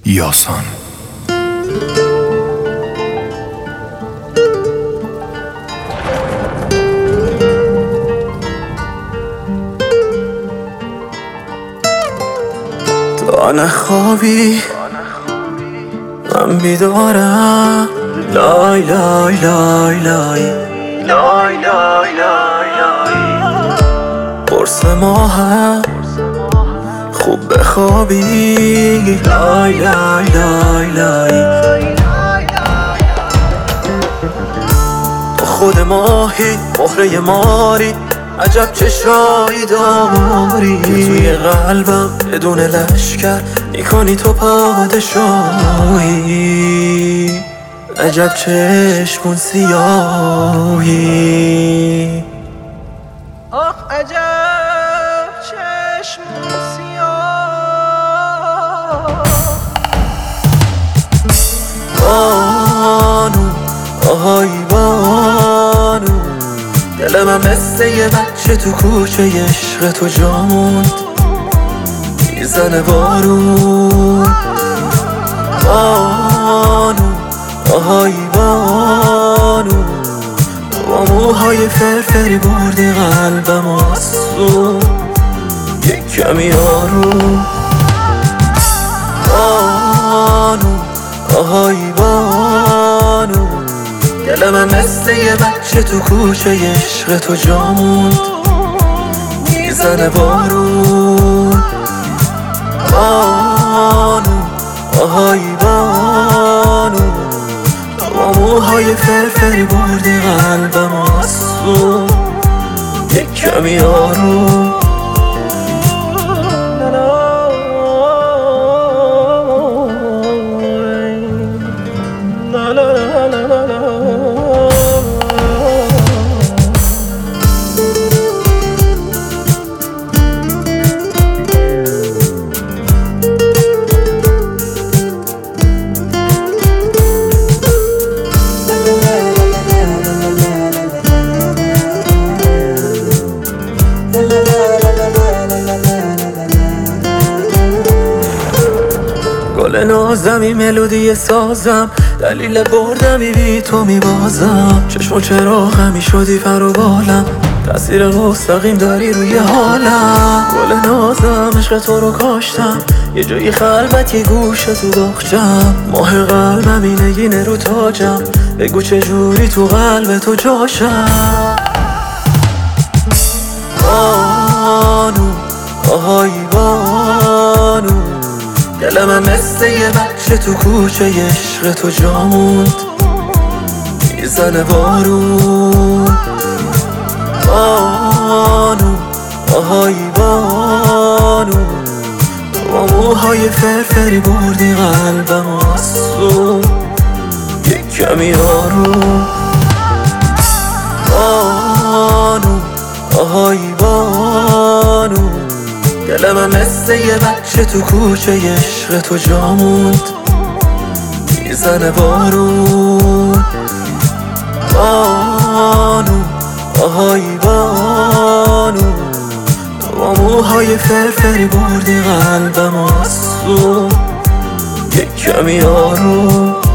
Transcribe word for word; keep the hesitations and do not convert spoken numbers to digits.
یاسان. تا نخوابی من بیدارم، لای لای لای لای لای لای لای لای قرص ماهم خوب بخوابی، لای لای لای لای تو خود ماهی مهره ماری، عجب چشایی داری که توی قلبم بدون لشکر میکنی تو پادشاهی، عجب چشمون سیاهی، آخ عجب چشمون سیاه. بانو آهای بانو، دل من مثل یه بچه تو کوچه عشق تو جا موند، میزنه بارون. بانو آهای بانو، با موهای فرفری بردی قلبم آسون، یک کمی آروم. بانو آهای بانو، دل من مثل یه بچه تو کوچه عشق تو جا موند، میزنه بارون. بانو آهای بانو، با موهای فرفری بردی قلبم آسون، یک کمی آروم. گل نازمی ملودی سازم، دلیل بردمی بی تو میبازم، چشم و چراغ همی شدی پر و بالم، تأثیر مستقیم داری روی حالم. گل نازم عشق تو رو کاشتم، یه جایی خلوتی گوشه تو باغچم، ماه قلبم اینگینه رو تاجم، بگو چجوری تو قلب تو جاشم. بانو آهای بانو، دل من مثل یه بچه تو کوچه عشق تو جا موند، میزنه بارون. بانو آهای بانو، با موهای فرفری بردی قلبم آسون، یک کمی آروم. بانو آهای بانو، دل من مثل یه بچه تو کوچه عشق تو جا موند، میزنه بارون. بانو آهای بانو، با موهای فرفری بردی قلبم آسون، یک کمی آروم.